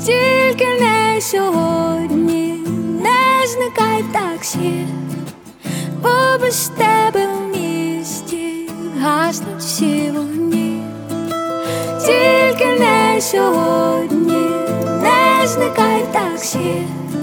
тільки не сьогодні, не зникай в таксі, бо без тебе в місті гаснуть всі вогні. Тільки не сьогодні, не зникай в таксі,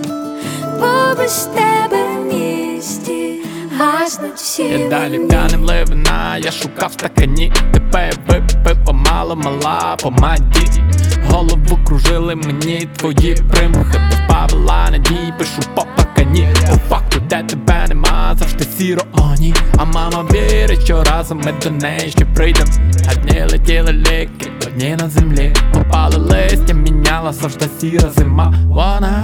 бо без тебе в місті гаснуть всі вогні. Я далі п'яним ливина, я шукав в стакані, тебе випив помало, мала по маді. Голову кружили мені твої примхи, позбавила надій, пишу по пакані. По факту, де тебе нема, завжди сіро, о ні. А мама вірить, що разом ми до неї ще прийдем. А дні летіли ліки, одні на землі. Попали листя, міняла завжди сіра зима. Вона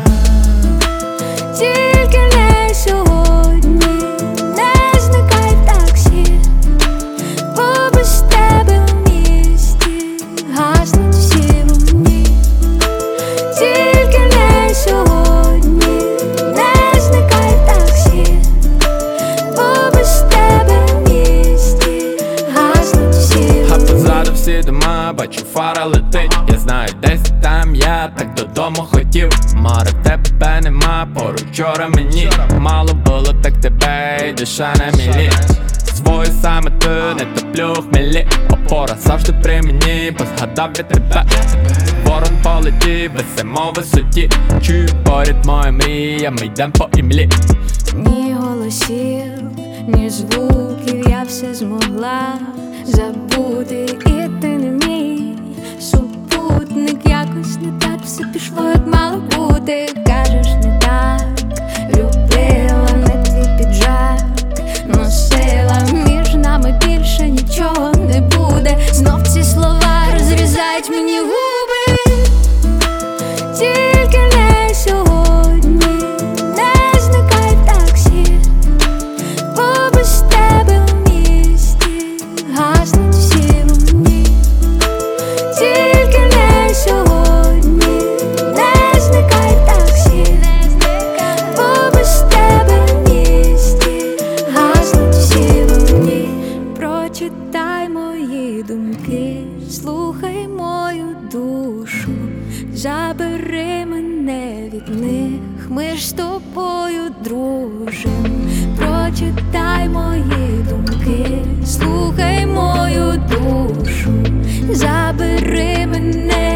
тільки не сьогодні, не зникай в таксі, бо без тебе в місті гаснуть всі вогні. Тільки не сьогодні, не зникай в таксі, бо без тебе в місті гаснуть всі вогні. а позаду всі дома, бачу фара летить. Я знаю, десь там я так додому хотів. Море тебе нема, поруч вчора мені мало було, так тебе і душа на мілі. Свою саме ти не топлю в хмелі. Опора завжди при мені, бо згадав я тебе. Ворон полетів, висимо в висоті. Чую поряд моя мрія, ми йдем по імлі. Ні голосів, ні звуків, я все змогла забути, і ти не мій супутник. Якось не так все пішло, як мало бути. Кажеш, не так любила, не твій піджак носила. Між нами більше нічого не буде. Знов ці слова розрізають мені губи. Тільки не сьогодні, не зникай в таксі, бо без тебе в місті гаснуть всі вогні. Тільки не сьогодні, не зникай в таксі, бо без тебе в місті гаснуть всі вогні. Прочитай мої думки, слухай мою душу, забери мене від них, ми ж з тобою дружим. Прочитай мої думки, слухай мою душу, забери мене